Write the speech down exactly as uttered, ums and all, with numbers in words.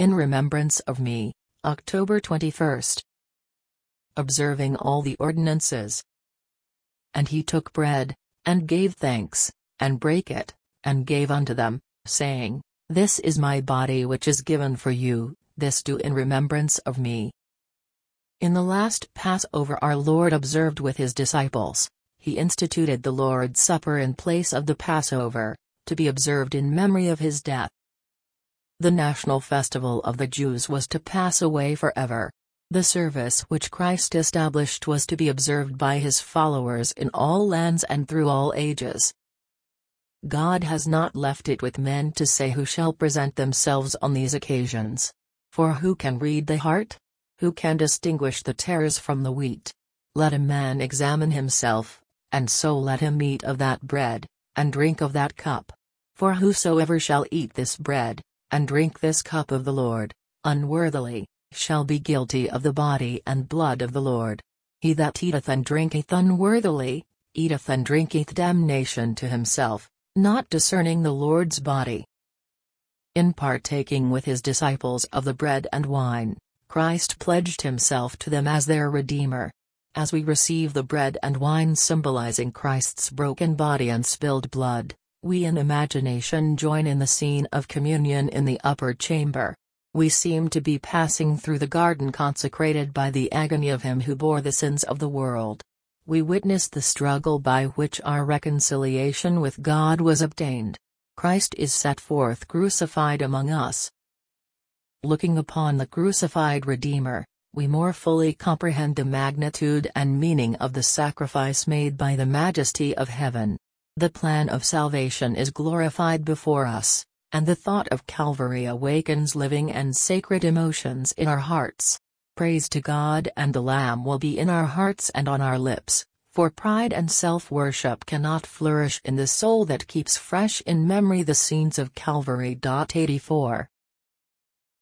in remembrance of me. October twenty-first. Observing all the ordinances. And he took bread, and gave thanks, and brake it, and gave unto them, saying, This is my body which is given for you, this do in remembrance of me. In the last Passover our Lord observed with his disciples. He instituted the Lord's Supper in place of the Passover, to be observed in memory of his death. The national festival of the Jews was to pass away forever. The service which Christ established was to be observed by his followers in all lands and through all ages. God has not left it with men to say who shall present themselves on these occasions. For who can read the heart? Who can distinguish the tares from the wheat? Let a man examine himself, and so let him eat of that bread, and drink of that cup. For whosoever shall eat this bread, and drink this cup of the Lord, unworthily, shall be guilty of the body and blood of the Lord. He that eateth and drinketh unworthily, eateth and drinketh damnation to himself, not discerning the Lord's body. In partaking with his disciples of the bread and wine, Christ pledged himself to them as their Redeemer. As we receive the bread and wine symbolizing Christ's broken body and spilled blood, we in imagination join in the scene of communion in the upper chamber. We seem to be passing through the garden consecrated by the agony of him who bore the sins of the world. We witness the struggle by which our reconciliation with God was obtained. Christ is set forth crucified among us. Looking upon the crucified Redeemer, we more fully comprehend the magnitude and meaning of the sacrifice made by the Majesty of heaven. The plan of salvation is glorified before us, and the thought of Calvary awakens living and sacred emotions in our hearts. Praise to God and the Lamb will be in our hearts and on our lips, for pride and self-worship cannot flourish in the soul that keeps fresh in memory the scenes of Calvary. eighty-four